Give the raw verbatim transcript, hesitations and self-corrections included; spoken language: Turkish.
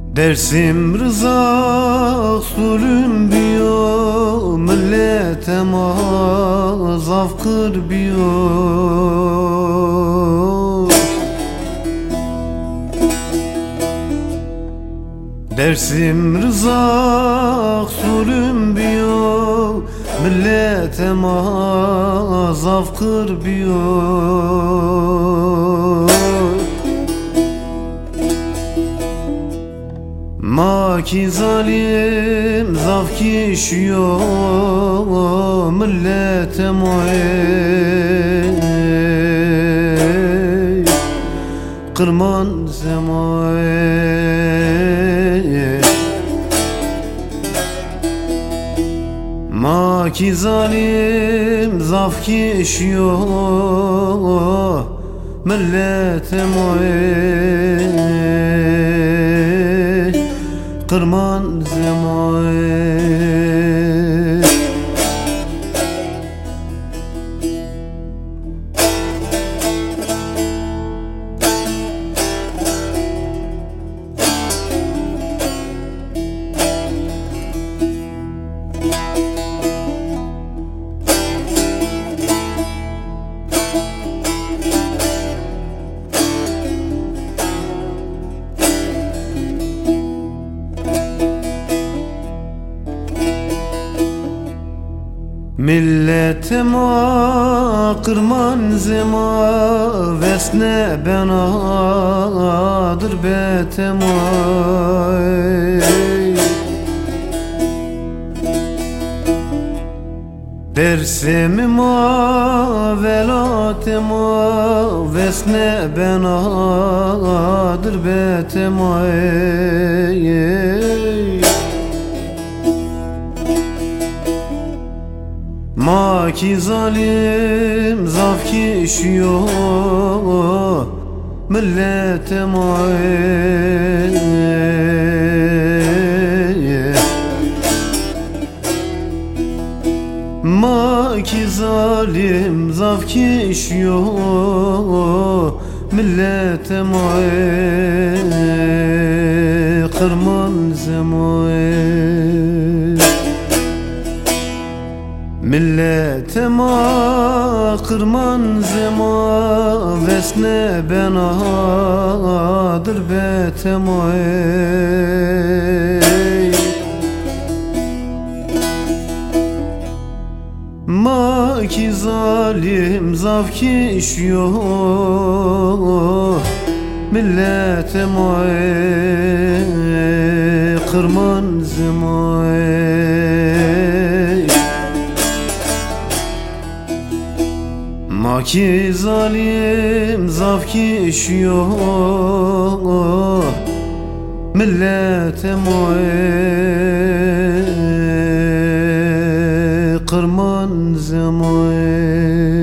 Dersim rıza sulüm biyo, millete mazaf kır biyo. Dersim rıza sulüm biyo, millete mazaf kır biyo. Ma ki zalim zaf kişiyor millete muay kırman zemay. Ma ki zalim zaf kişiyor millete muay kırman zemay. Milletime kırman zema vesne benadır betemay. Dersimime velatime vesne benadır betemay. Ma ki zalim zaf kişiyor millete muay. Ma ki zalim zaf kişiyor millete muay kırman zemay. Milletime kırman zema vesne benadır betemay. Ma ki zalim zaf kişiyor millete muay kırman zemay. Ma ki zalim zaf kişiyor millete muay kırman zemay.